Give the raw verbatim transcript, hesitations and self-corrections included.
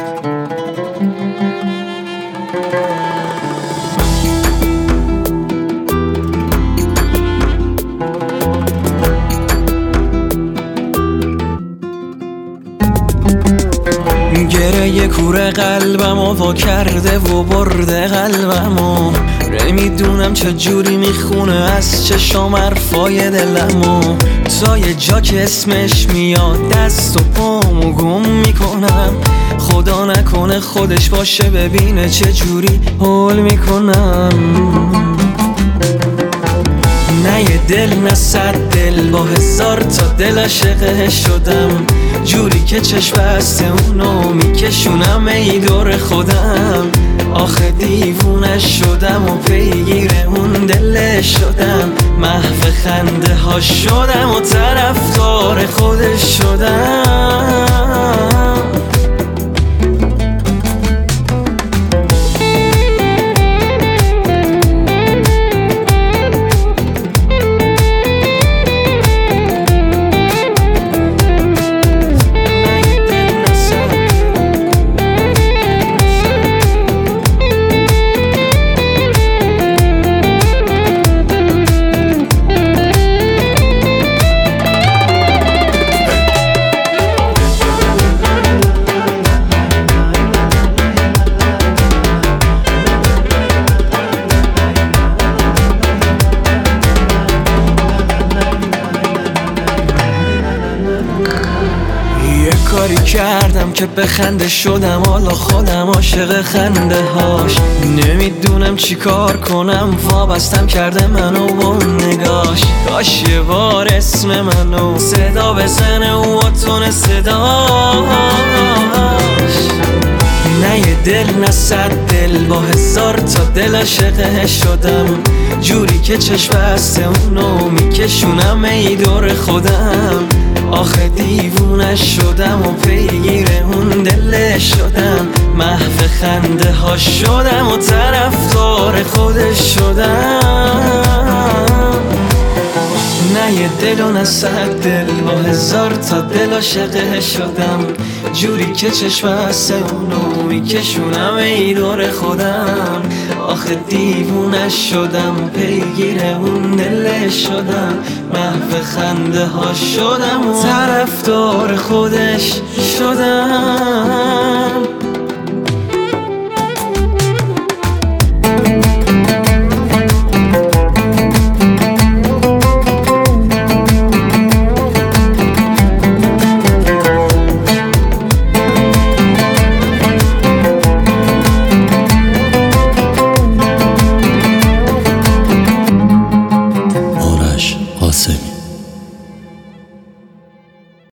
گره کوره قلبمو وا کرده و برده قلبمو، نمیدونم چجوری میخونه از چشام حرفای دلمو. تا یه جا که اسمش میاد دست و پامو گم میکنم، خدا نکنه خودش باشه ببینه چجوری حول میکنم. نه یه دل نه صد دل، با هزار تا دل عاشقه شدم، جوری که چشم بسته اونو میکشونم ای دور خودم. آخه دیوونه شدم و پیگیر اون دل شدم، محو خنده ها شدم و طرفدار خودش شدم. کاری کردم که بخنده شدم، حالا خودم عاشق خنده هاش. نمیدونم چی کار کنم، وابستم کرده منو با نگاش. کاش یه بار اسم منو صدا بزنه و اتون صداش. نه یه دل نه صد دل، با هزار تا دل عاشقه شدم، جوری که چشم بسته اونو میکشونم ای دور خودم. آخه دیوونه شدم و پیگیر اون دل شدم، محو خنده ها شدم و طرفدار خودش شدم. نه یه دل و نه صد دل، با هزار تا دل عاشقه شدم، جوری که چشم بسته اونو میکشونم ای دور خودم. آخه دیوونه شدم پیگیر اون دل شدم، محو خنده ها شدم و طرفدار خودش شدم.